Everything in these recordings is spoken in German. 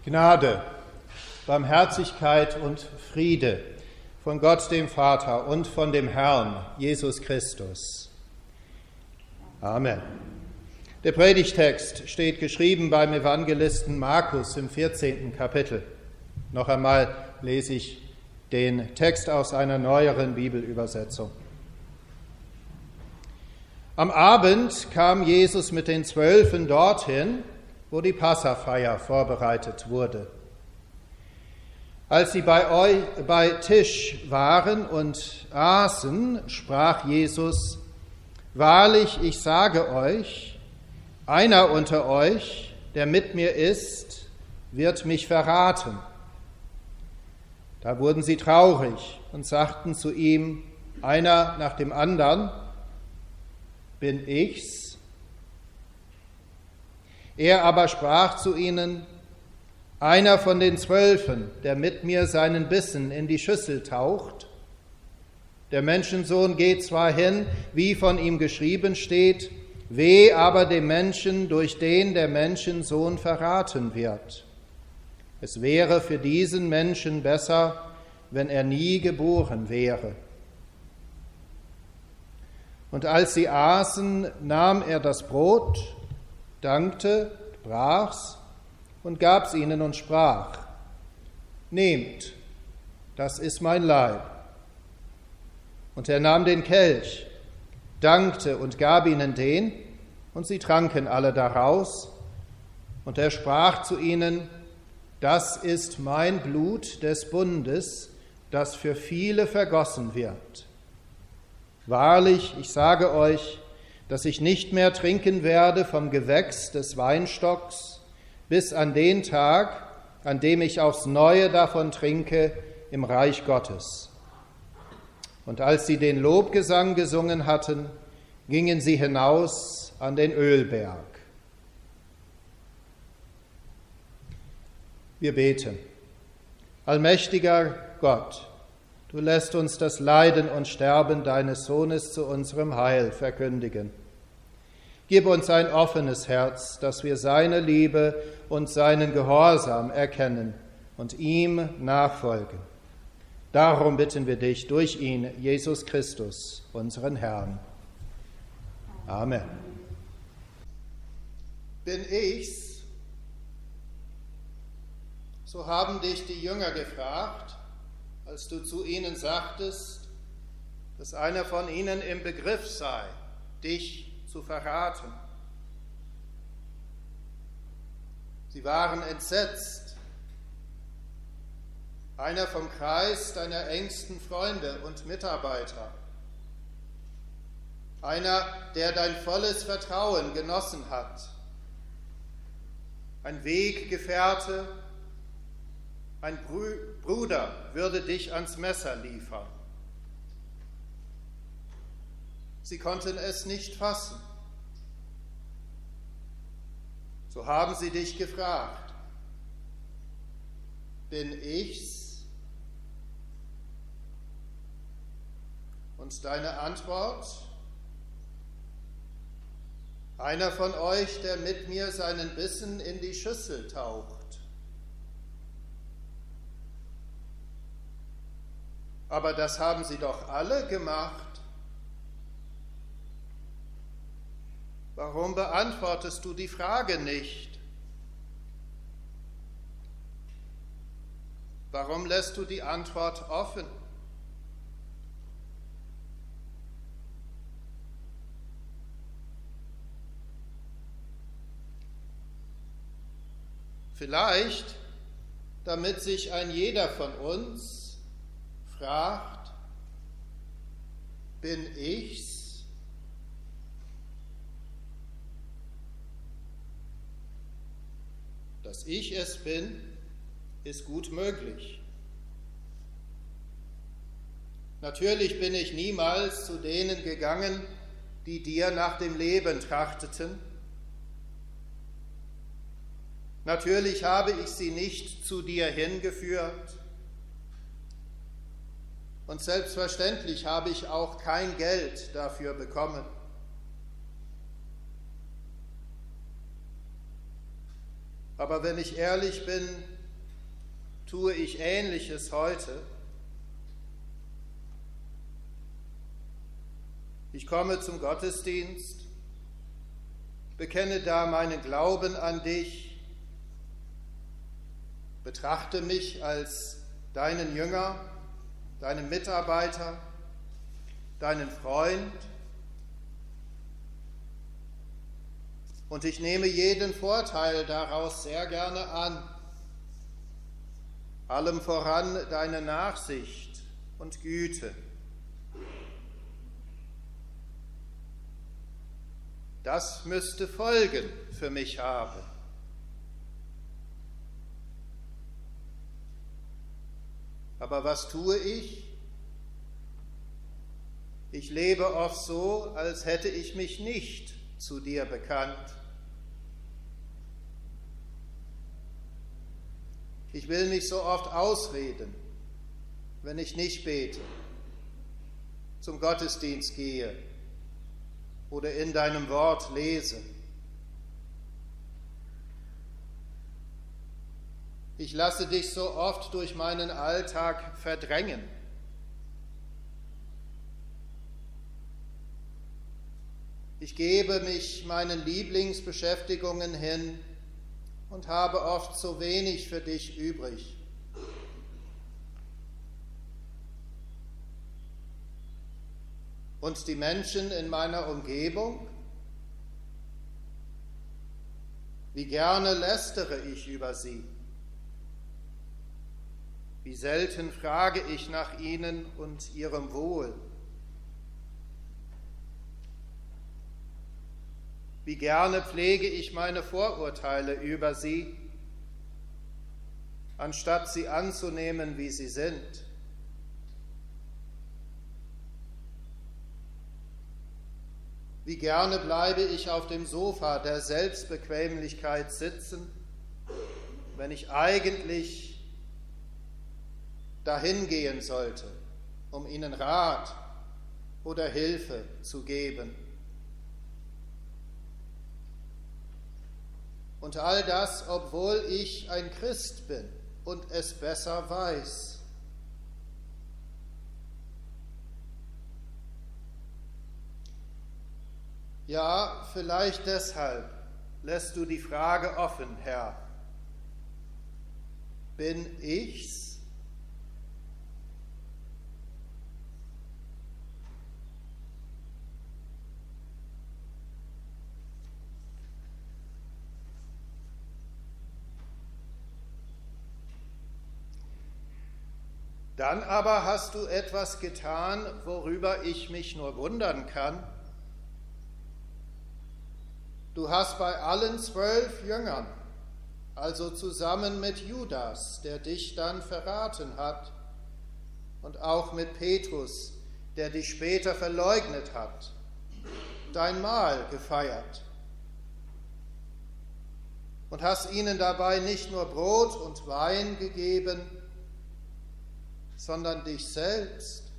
Gnade, Barmherzigkeit und Friede von Gott dem Vater und von dem Herrn Jesus Christus. Amen. Der Predigtext steht geschrieben beim Evangelisten Markus im 14. Kapitel. Noch einmal lese ich den Text aus einer neueren Bibelübersetzung. Am Abend kam Jesus mit den 12 dorthin, wo die Passafeier vorbereitet wurde. Als sie bei Tisch waren und aßen, sprach Jesus: Wahrlich, ich sage euch, einer unter euch, der mit mir ist, wird mich verraten. Da wurden sie traurig und sagten zu ihm, einer nach dem anderen: Bin ich's? Er aber sprach zu ihnen: Einer von den 12, der mit mir seinen Bissen in die Schüssel taucht. Der Menschensohn geht zwar hin, wie von ihm geschrieben steht, weh aber dem Menschen, durch den der Menschensohn verraten wird. Es wäre für diesen Menschen besser, wenn er nie geboren wäre. Und als sie aßen, nahm er das Brot, dankte, brach's und gab's ihnen und sprach: Nehmt, das ist mein Leib. Und er nahm den Kelch, dankte und gab ihnen den, und sie tranken alle daraus. Und er sprach zu ihnen: Das ist mein Blut des Bundes, das für viele vergossen wird. Wahrlich, ich sage euch, dass ich nicht mehr trinken werde vom Gewächs des Weinstocks, bis an den Tag, an dem ich aufs Neue davon trinke im Reich Gottes. Und als sie den Lobgesang gesungen hatten, gingen sie hinaus an den Ölberg. Wir beten. Allmächtiger Gott, du lässt uns das Leiden und Sterben deines Sohnes zu unserem Heil verkündigen. Gib uns ein offenes Herz, dass wir seine Liebe und seinen Gehorsam erkennen und ihm nachfolgen. Darum bitten wir dich durch ihn, Jesus Christus, unseren Herrn. Amen. Bin ich's? So haben dich die Jünger gefragt, als du zu ihnen sagtest, dass einer von ihnen im Begriff sei, dich zu verraten. Sie waren entsetzt. Einer vom Kreis deiner engsten Freunde und Mitarbeiter. Einer, der dein volles Vertrauen genossen hat. Ein Weggefährte, ein Bruder würde dich ans Messer liefern. Sie konnten es nicht fassen. So haben sie dich gefragt: Bin ich's? Und deine Antwort: Einer von euch, der mit mir seinen Bissen in die Schüssel taucht. Aber das haben sie doch alle gemacht. Warum beantwortest du die Frage nicht? Warum lässt du die Antwort offen? Vielleicht, damit sich ein jeder von uns fragt: Bin ich's? Dass ich es bin, ist gut möglich. Natürlich bin ich niemals zu denen gegangen, die dir nach dem Leben trachteten. Natürlich habe ich sie nicht zu dir hingeführt. Und selbstverständlich habe ich auch kein Geld dafür bekommen. Aber wenn ich ehrlich bin, tue ich Ähnliches heute. Ich komme zum Gottesdienst, bekenne da meinen Glauben an dich, betrachte mich als deinen Jünger, deinen Mitarbeiter, deinen Freund, und ich nehme jeden Vorteil daraus sehr gerne an, allem voran deine Nachsicht und Güte. Das müsste Folgen für mich haben. Aber was tue ich? Ich lebe oft so, als hätte ich mich nicht zu dir bekannt. Ich will mich so oft ausreden, wenn ich nicht bete, zum Gottesdienst gehe oder in deinem Wort lese. Ich lasse dich so oft durch meinen Alltag verdrängen. Ich gebe mich meinen Lieblingsbeschäftigungen hin und habe oft so wenig für dich übrig. Und die Menschen in meiner Umgebung? Wie gerne lästere ich über sie? Wie selten frage ich nach ihnen und ihrem Wohl? Wie gerne pflege ich meine Vorurteile über sie, anstatt sie anzunehmen, wie sie sind. Wie gerne bleibe ich auf dem Sofa der Selbstbequemlichkeit sitzen, wenn ich eigentlich dahin gehen sollte, um ihnen Rat oder Hilfe zu geben. Und all das, obwohl ich ein Christ bin und es besser weiß. Ja, vielleicht deshalb lässt du die Frage offen, Herr. Bin ich's? Dann aber hast du etwas getan, worüber ich mich nur wundern kann. Du hast bei allen 12 Jüngern, also zusammen mit Judas, der dich dann verraten hat, und auch mit Petrus, der dich später verleugnet hat, dein Mahl gefeiert. Und hast ihnen dabei nicht nur Brot und Wein gegeben, sondern dich selbst.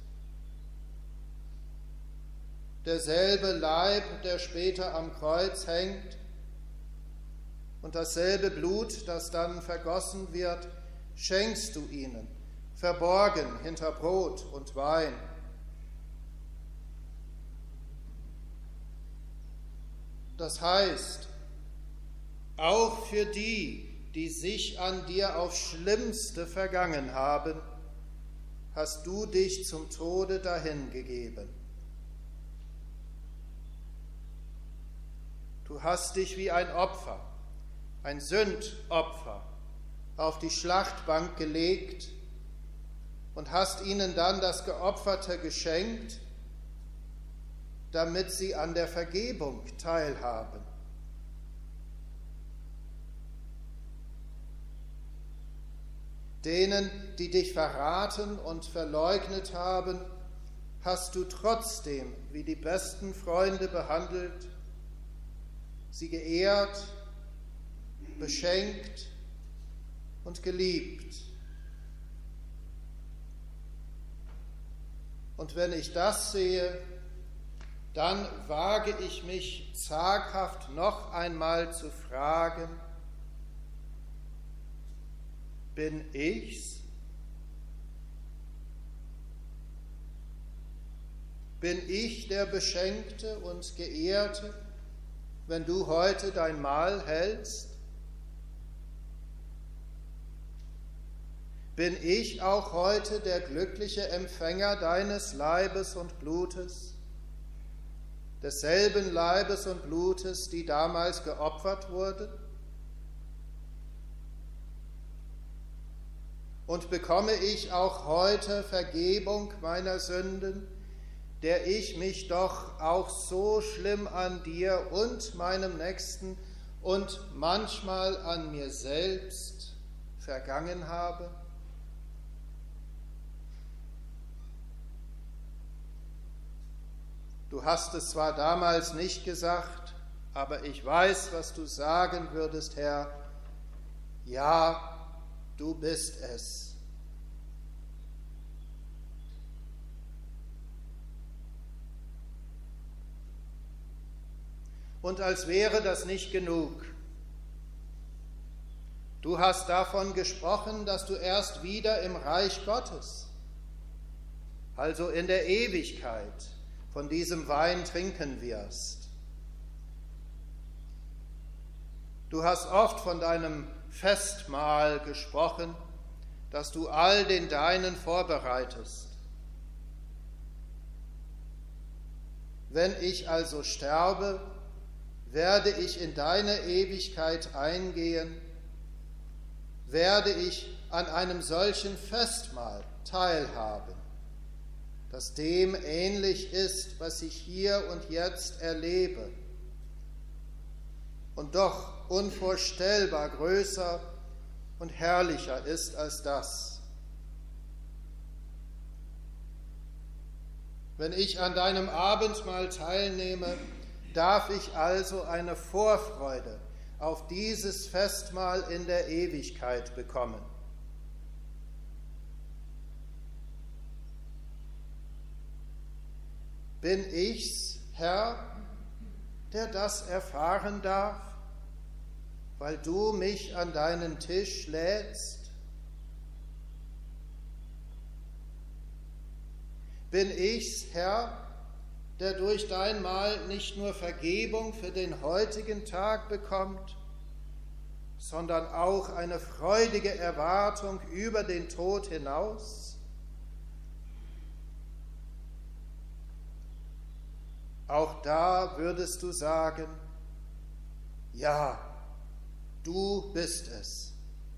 Derselbe Leib, der später am Kreuz hängt, und dasselbe Blut, das dann vergossen wird, schenkst du ihnen, verborgen hinter Brot und Wein. Das heißt, auch für die, die sich an dir aufs Schlimmste vergangen haben, hast du dich zum Tode dahingegeben. Du hast dich wie ein Opfer, ein Sündopfer, auf die Schlachtbank gelegt und hast ihnen dann das Geopferte geschenkt, damit sie an der Vergebung teilhaben. Denen, die dich verraten und verleugnet haben, hast du trotzdem wie die besten Freunde behandelt, sie geehrt, beschenkt und geliebt. Und wenn ich das sehe, dann wage ich mich zaghaft noch einmal zu fragen, bin ich's? Bin ich der Beschenkte und Geehrte, wenn du heute dein Mahl hältst? Bin ich auch heute der glückliche Empfänger deines Leibes und Blutes, desselben Leibes und Blutes, die damals geopfert wurden? Und bekomme ich auch heute Vergebung meiner Sünden, der ich mich doch auch so schlimm an dir und meinem Nächsten und manchmal an mir selbst vergangen habe? Du hast es zwar damals nicht gesagt, aber ich weiß, was du sagen würdest, Herr. Ja, du bist es. Und als wäre das nicht genug. Du hast davon gesprochen, dass du erst wieder im Reich Gottes, also in der Ewigkeit, von diesem Wein trinken wirst. Du hast oft von deinem Festmahl gesprochen, das du all den Deinen vorbereitest. Wenn ich also sterbe, werde ich in deine Ewigkeit eingehen, werde ich an einem solchen Festmahl teilhaben, das dem ähnlich ist, was ich hier und jetzt erlebe, und doch unvorstellbar größer und herrlicher ist als das. Wenn ich an deinem Abendmahl teilnehme, darf ich also eine Vorfreude auf dieses Festmahl in der Ewigkeit bekommen. Bin ich's, Herr, der das erfahren darf, weil du mich an deinen Tisch lädst? Bin ich's, Herr, der durch dein Mahl nicht nur Vergebung für den heutigen Tag bekommt, sondern auch eine freudige Erwartung über den Tod hinaus? Auch da würdest du sagen, ja, du bist es.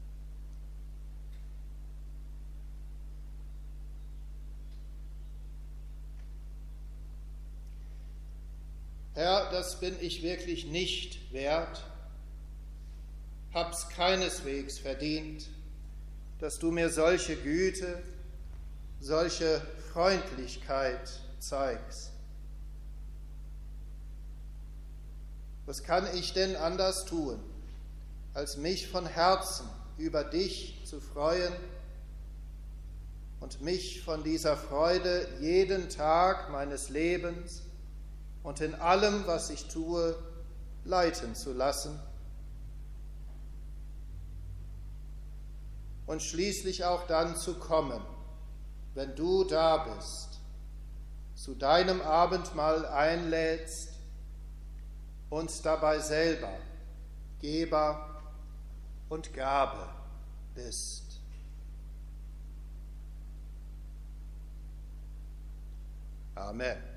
Herr, das bin ich wirklich nicht wert, hab's keineswegs verdient, dass du mir solche Güte, solche Freundlichkeit zeigst. Was kann ich denn anders tun, als mich von Herzen über dich zu freuen und mich von dieser Freude jeden Tag meines Lebens und in allem, was ich tue, leiten zu lassen und schließlich auch dann zu kommen, wenn du da bist, zu deinem Abendmahl einlädst und dabei selber Geber und Gabe bist. Amen.